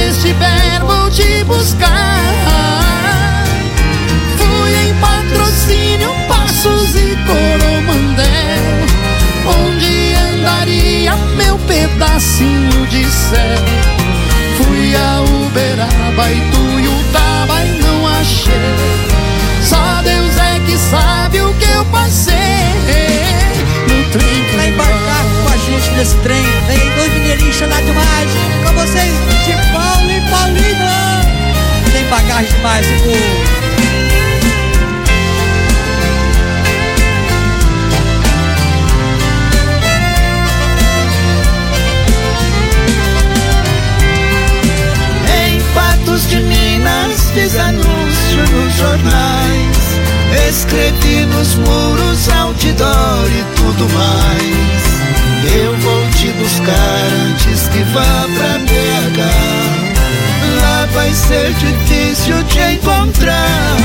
estiver vou te buscar. Fui em Patrocínio, Passos e Coromandel, onde andaria meu pedacinho de céu. Fui a Uberaba, Ituiutaba e não achei. Só Deus é que sabe o que eu passei no trem que vai embarcar com a gente nesse trem. Vem dois mineirinhos chorar demais. Com vocês, de Paulo e Paulina. Tem bagagem demais, o povo. De Minas, fiz anúncio nos jornais, escrevi nos muros, outdoor e tudo mais. Eu vou te buscar antes que vá pra BH. Lá vai ser difícil te encontrar.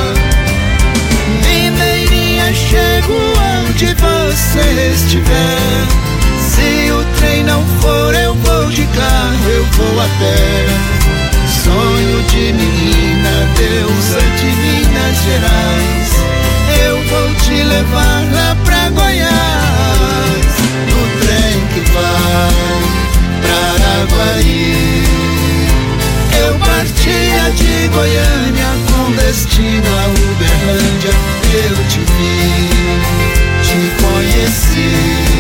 Mineirinha, chego onde você estiver. Se o trem não for, eu vou de carro, eu vou a pé. Sonho de menina, deusa de Minas Gerais. Eu vou te levar lá pra Goiás, no trem que vai pra Araguari. Eu partia de Goiânia com destino a Uberlândia. Eu te vi, te conheci,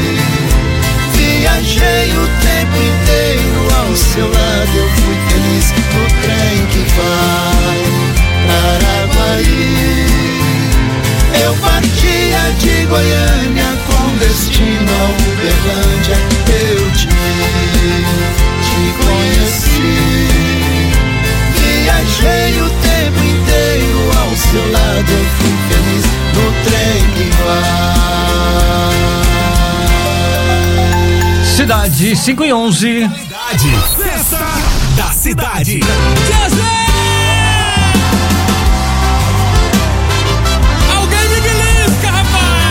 viajei o tempo inteiro ao seu lado, eu fui feliz no trem que vai pra Araguari. Eu partia de Goiânia com destino a Uberlândia. Eu te vi, te conheci, viajei o tempo inteiro ao seu lado, eu fui feliz no trem que vai. Cidade 5 e 11. Festa da Cidade. Alguém me belisca, rapaz.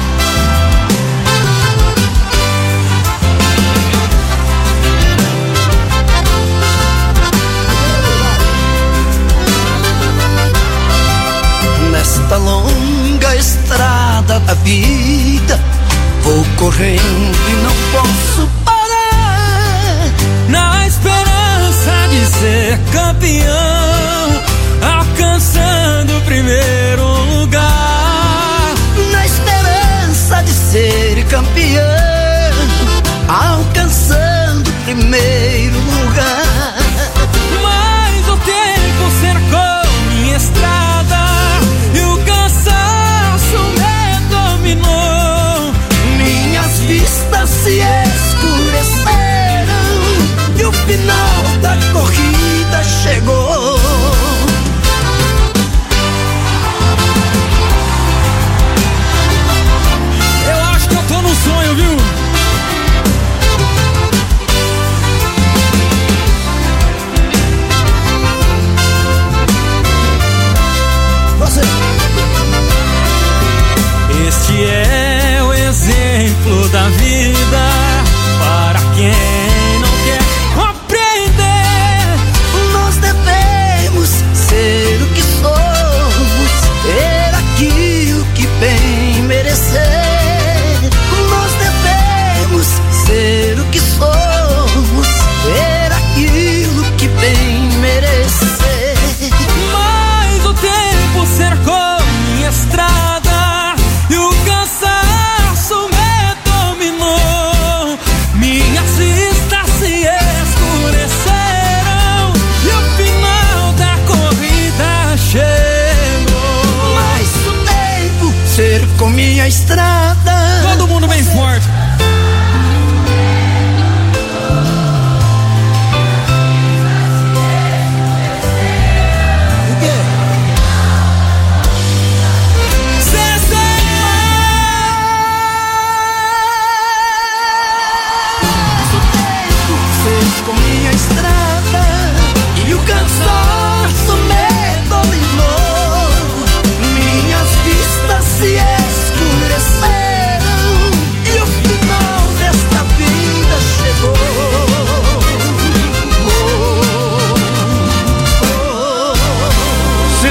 Nesta longa estrada da vida, vou correndo e não posso parar. Na esperança de ser campeão, alcançando o primeiro lugar. Na esperança de ser campeão, alcançando o primeiro lugar. Mas o tempo cercou minha estrada e o cansaço me dominou. Minhas vistas se escureceram e o final da corrida chegou. Eu acho que eu tô num sonho,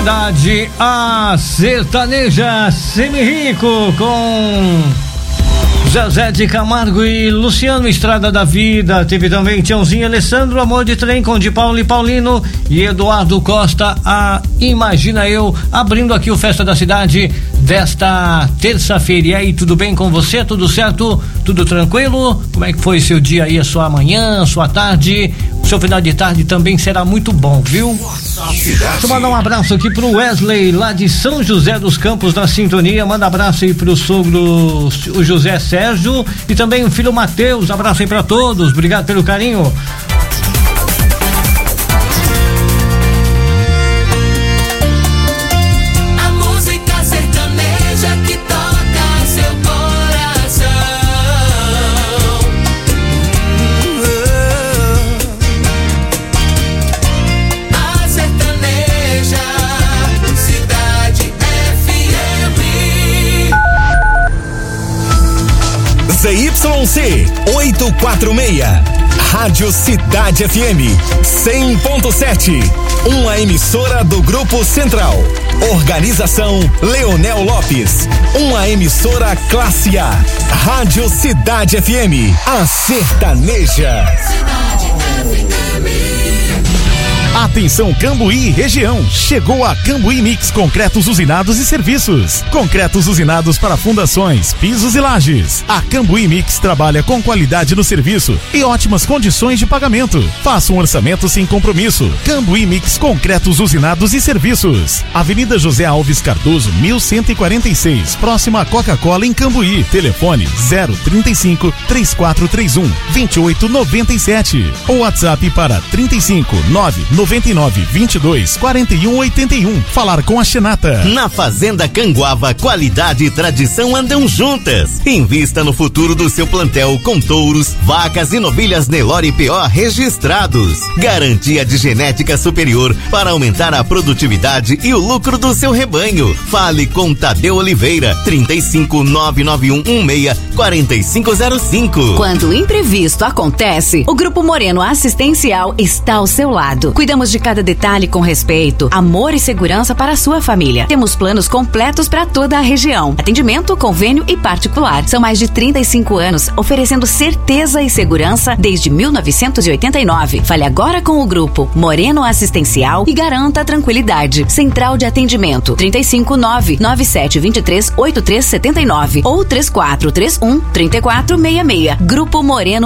cidade, a sertaneja Semi-Rico com Zezé de Camargo e Luciano, Estrada da Vida. Teve também Tiãozinho, Alessandro, Amor de Trem com de Paulo e Paulino e Eduardo Costa, a Imagina Eu, abrindo aqui o Festa da Cidade desta terça-feira. E aí, tudo bem com você? Tudo certo? Tudo tranquilo? Como é que foi seu dia aí, a sua manhã, a sua tarde? O seu final de tarde também será muito bom, viu? Deixa eu mandar um abraço aqui pro Wesley, lá de São José dos Campos, na sintonia. Manda abraço aí pro sogro, o José Sérgio, e também o filho Matheus. Abraço aí pra todos, obrigado pelo carinho. A música sertaneja que toca seu coração. A sertaneja, Cidade FM. ZYC 846, Rádio Cidade FM 100.7, uma emissora do Grupo Central. Organização Leonel Lopes, uma emissora classe A. Rádio Cidade FM, a sertaneja. Atenção Cambuí região, chegou a Cambuí Mix Concretos Usinados e Serviços. Concretos usinados para fundações, pisos e lajes. A Cambuí Mix trabalha com qualidade no serviço e ótimas condições de pagamento. Faça um orçamento sem compromisso. Cambuí Mix Concretos Usinados e Serviços. Avenida José Alves Cardoso, 1146, próxima à Coca-Cola em Cambuí. Telefone 035 3431 2897. Ou WhatsApp para 35 999 22 41 81. Falar com a Xenata. Na Fazenda Canguava, qualidade e tradição andam juntas. Invista no futuro do seu plantel com touros, vacas e novilhas Nelore PO registrados. Garantia de genética superior para aumentar a produtividade e o lucro do seu rebanho. Fale com Tadeu Oliveira, 35 991 16 4505. Quando o imprevisto acontece, o Grupo Moreno Assistencial está ao seu lado. Cuidamos de cada detalhe com respeito, amor e segurança para a sua família. Temos planos completos para toda a região. Atendimento, convênio e particular. São mais de 35 anos oferecendo certeza e segurança desde 1989. Fale agora com o Grupo Moreno Assistencial e garanta a tranquilidade. Central de atendimento 359 9723 8379 ou 3431 3466. Grupo Moreno